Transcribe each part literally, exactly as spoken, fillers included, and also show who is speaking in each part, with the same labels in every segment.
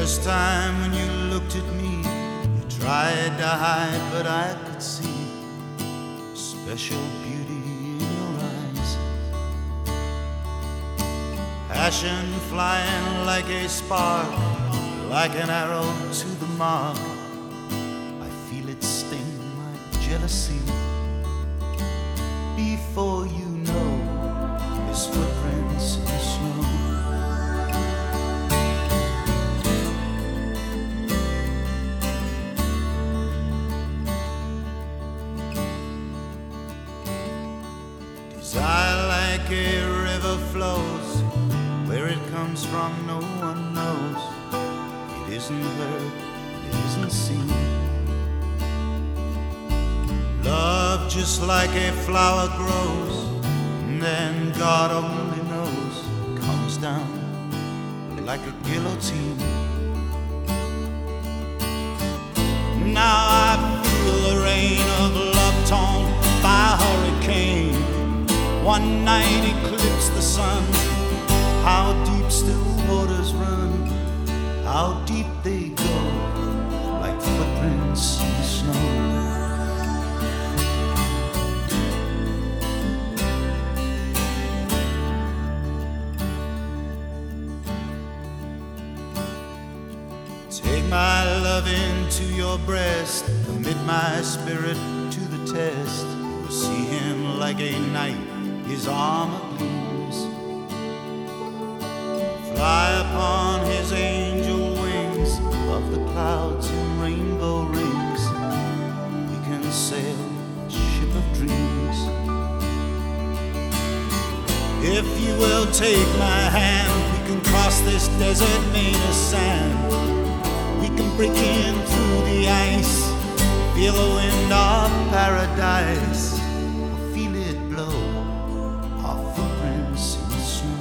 Speaker 1: first time when you looked at me, you tried to hide, but I could see special beauty in your eyes. Passion flying like a spark, like an arrow to the mark. I feel it sting like jealousy. Before you know, his footprints in the snow. Desire like a river flows, where it comes from no one knows. It isn't heard, it isn't seen. Love just like a flower grows, and then God only knows, comes down like a guillotine. Now I feel the rain of love torn by a hurricane. One night eclipsed the sun. How deep still waters run, how deep they go, like footprints in the snow. Take my love into your breast, commit my spirit to the test. You'll see him like a knight, his armor gleams. Fly upon his angel wings, above the clouds in rainbow rings. We can sail a ship of dreams. If you will take my hand, we can cross this desert made of sand. We can break in through the ice, feel the wind of paradise. Feel it blow, our footprints in the snow.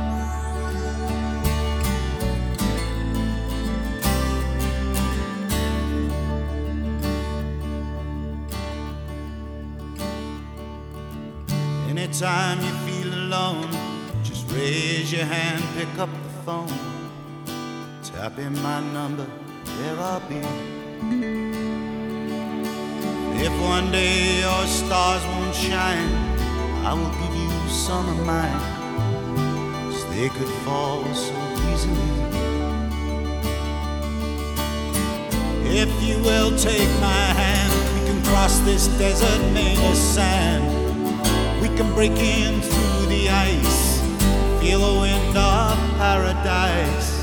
Speaker 1: Anytime you feel alone, just raise your hand, pick up the phone. Tap in my number, there I'll be. If one day your stars won't shine, I will give you some of mine, 'cause they could fall so easily. If you will take my hand, we can cross this desert made of sand. We can break in through the ice, feel the wind of paradise.